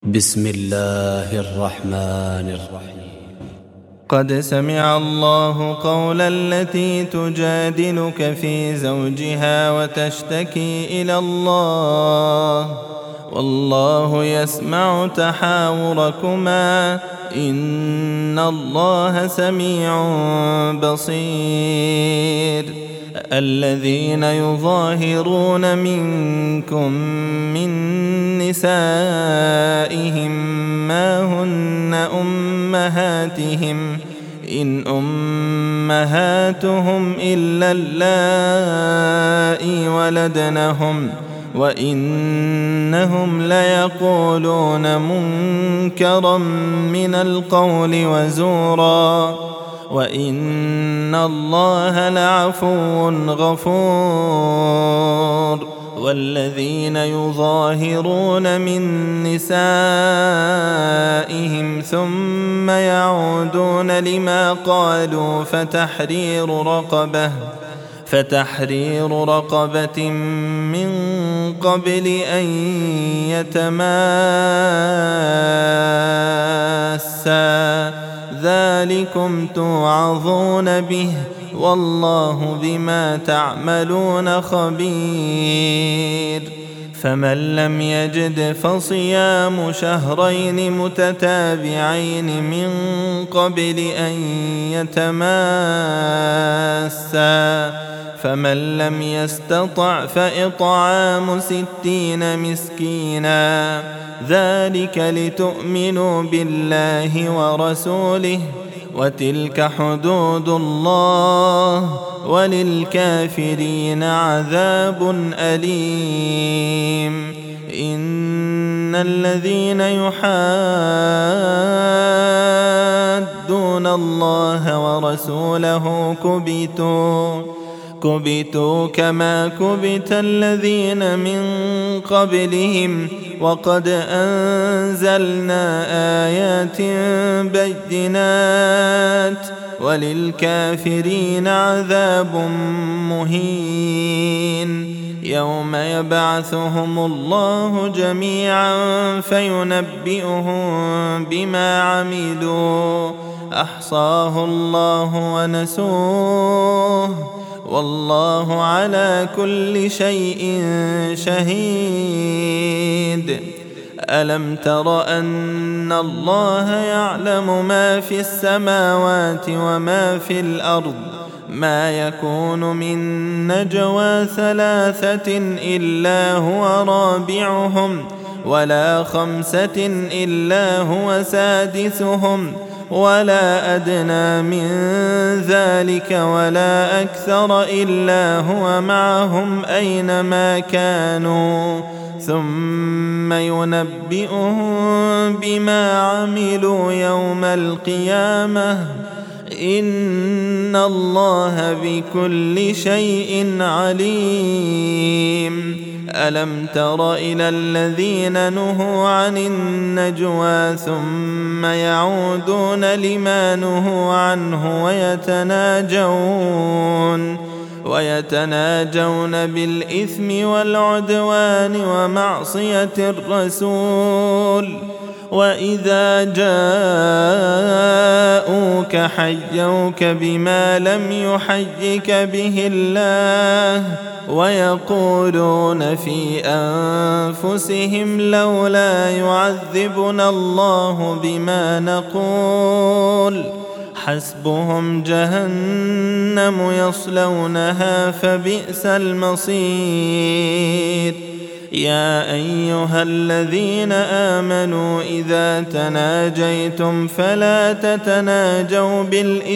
بسم الله الرحمن الرحيم. قد سمع الله قول التي تجادلك في زوجها وتشتكي إلى الله والله يسمع تحاوركما إن الله سميع بصير. الذين يظاهرون منكم من نسائهم ما هن أمهاتهم إن أمهاتهم إلا اللائي ولدنهم وإنهم ليقولون منكرا من القول وزورا وإن الله لعفو غفور. والذين يظاهرون من نسائهم ثم يعودون لما قالوا فتحرير رقبة من قبل أن يتماسا ذلكم توعظون به والله بما تعملون خبير. فمن لم يجد فصيام شهرين متتابعين من قبل أن يتماسا فمن لم يستطع فإطعام 60 مسكينا ذلك لتؤمنوا بالله ورسوله وتلك حدود الله وللكافرين عذاب أليم. إن الذين يحادون الله ورسوله كبتوا كما كبت الذين من قبلهم وقد أنزلنا آيات بينات وللكافرين عذاب مهين. يوم يبعثهم الله جميعا فينبئهم بما عملوا أحصاه الله ونسوه والله على كل شيء شهيد. ألم تر أن الله يعلم ما في السماوات وما في الأرض ما يكون من نجوى 3 إلا هو رابعهم ولا 5 إلا هو سادسهم ولا أدنى من ذلك ولا أكثر إلا هو معهم أينما كانوا ثم ينبئهم بما عملوا يوم القيامة إن الله بكل شيء عليم. ألم تر إلى الذين نهوا عن النجوى ثم يعودون لما نهوا عنه ويتناجون بالإثم والعدوان ومعصية الرسول وإذا جاءوك حيوك بما لم يحيك به الله ويقولون في أنفسهم لولا يعذبنا الله بما نقول حسبهم جهنم يصلونها فبئس المصير. يا أيها الذين آمنوا إذا تناجيتم فلا تتناجوا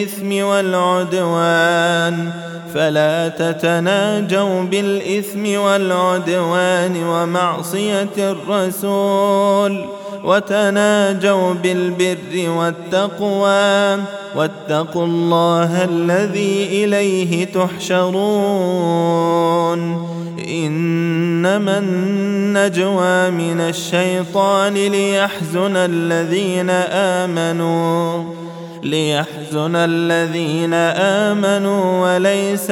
بالإثم والعدوان ومعصية الرسول وتناجوا بالبر والتقوى واتقوا الله الذي إليه تحشرون. إنما النجوى من الشيطان ليحزن الذين آمنوا ليحزن الذين آمنوا وليس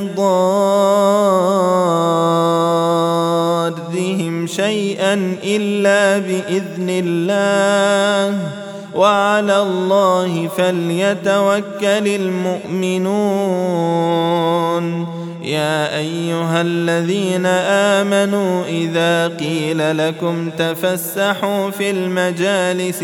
بضارهم شيئا إلا بإذن الله وعلى الله فليتوكل المؤمنون. يا أيها الذين آمنوا إذا قيل لكم تفسحوا في المجالس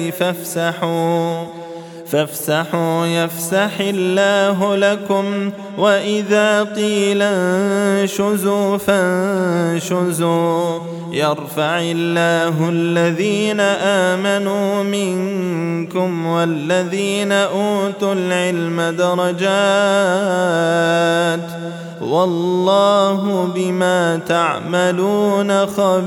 فافسحوا يفسح الله لكم، وإذا قيل انشزوا فانشزوا يرفع الله الذين آمنوا منكم والذين أوتوا العلم درجات والله بما تعملون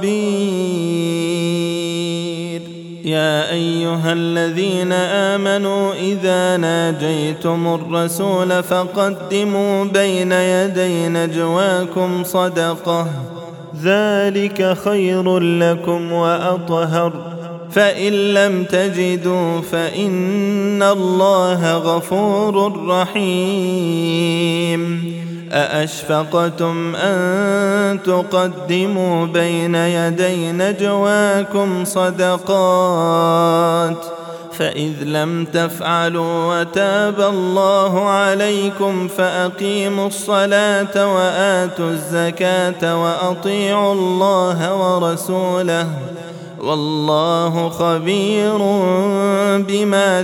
خبير. يا أيها الذين آمنوا إذا ناجيتم الرسول فقدموا بين يدي نجواكم صدقة ذلك خير لكم وأطهر، فإن لم تجدوا فإن الله غفور رحيم. أأشفقتم أن تقدموا بين يدي نجواكم صدقات فإذ لم تفعلوا وتاب الله عليكم فأقيموا الصلاة وآتوا الزكاة وأطيعوا الله ورسوله والله خبير بما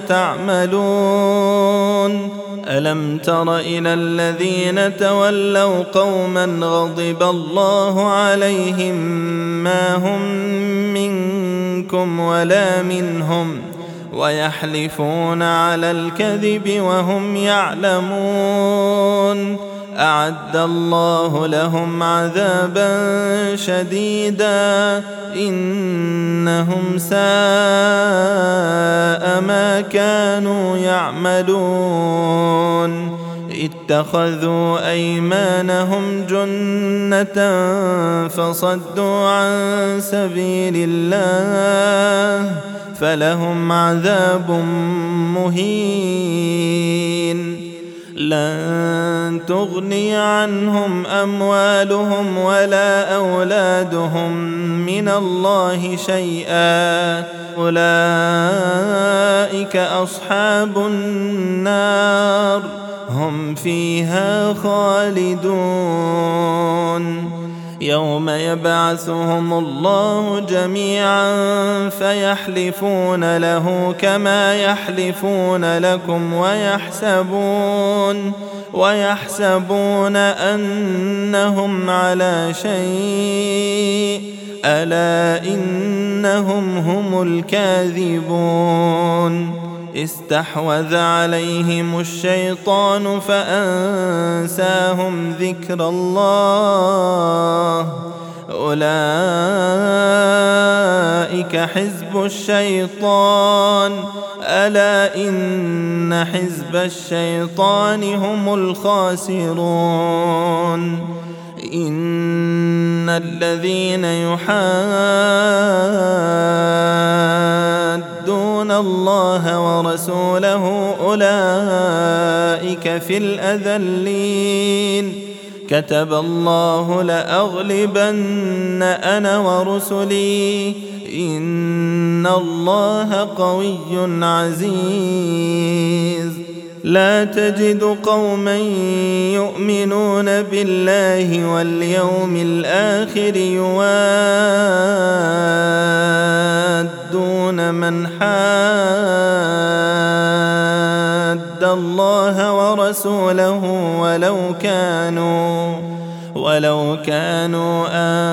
تعملون. ألم تر إلى الذين تولوا قوما غضب الله عليهم ما هم منكم ولا منهم ويحلفون على الكذب وهم يعلمون أعد الله لهم عذابا شديدا إنهم ساء ما كانوا يعملون. اتخذوا أيمانهم جنة فصدوا عن سبيل الله فلهم عذاب مهين. لن تغني عنهم أموالهم ولا أولادهم من الله شيئا أولئك أصحاب النار هم فيها خالدون. يوم يبعثهم الله جميعا فيحلفون له كما يحلفون لكم ويحسبون أنهم على شيء ألا إنهم هم الكاذبون. استحوذ عليهم الشيطان فأنساهم ذكر الله أولئك حزب الشيطان ألا إن حزب الشيطان هم الخاسرون. إن الذين يحادون الله ورسوله أولئك في الأذلين. كتب الله لأغلبن أنا ورسلي إن الله قوي عزيز. لا تجد قوما يؤمنون بالله واليوم الآخر يوادون من حاد الله ورسوله ولو كانوا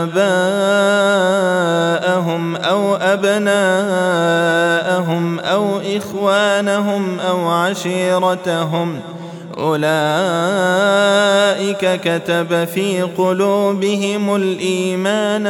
آباءهم أو أبناءهم أو إخوانهم أو عشيرتهم أولئك كتب في قلوبهم الإيمان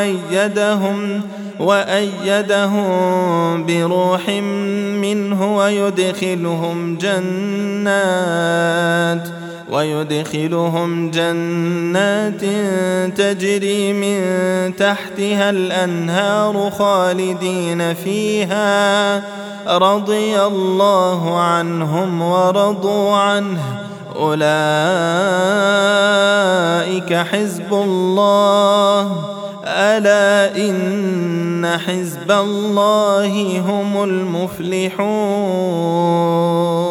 وأيدهم بروح منه ويدخلهم جنات تجري من تحتها الأنهار خالدين فيها رضي الله عنهم ورضوا عنه أولئك حزب الله ألا إن حزب الله هم المفلحون.